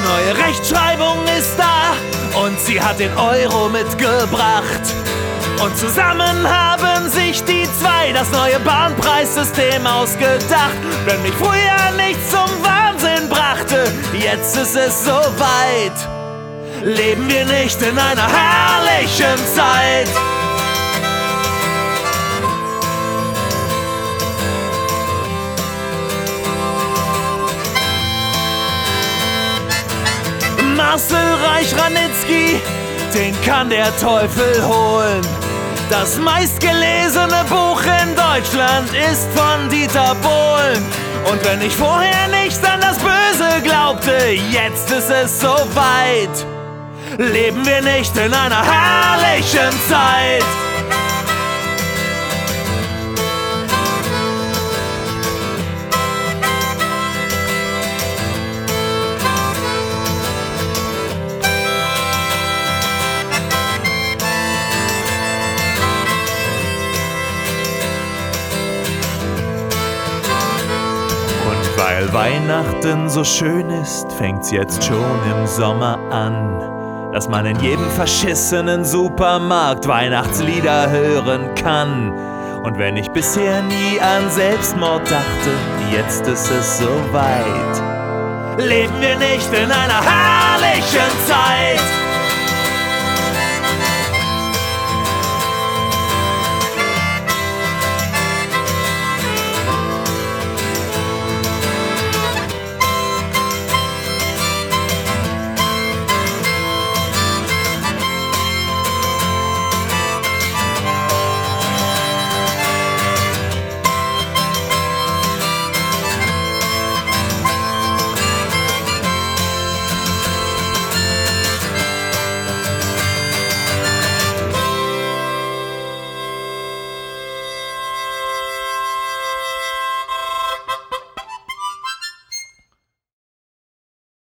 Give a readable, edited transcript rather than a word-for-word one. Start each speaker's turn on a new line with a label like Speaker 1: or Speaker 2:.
Speaker 1: neue Rechtschreibung ist da und sie hat den Euro mitgebracht. Und zusammen haben sich die zwei das neue Bahnpreissystem ausgedacht. Wenn mich früher nichts zum Wahnsinn brachte, jetzt ist es soweit. Leben wir nicht in einer herrlichen Zeit? Marcel Reich-Ranitzky, den kann der Teufel holen. Das meistgelesene Buch in Deutschland ist von Dieter Bohlen. Und wenn ich vorher nicht an das Böse glaubte, jetzt ist es soweit. Leben wir nicht in einer herrlichen Zeit? Weil Weihnachten so schön ist, fängt's jetzt schon im Sommer an, dass man in jedem verschissenen Supermarkt Weihnachtslieder hören kann. Und wenn ich bisher nie an Selbstmord dachte, jetzt ist es soweit. Leben wir nicht in einer herrlichen Zeit?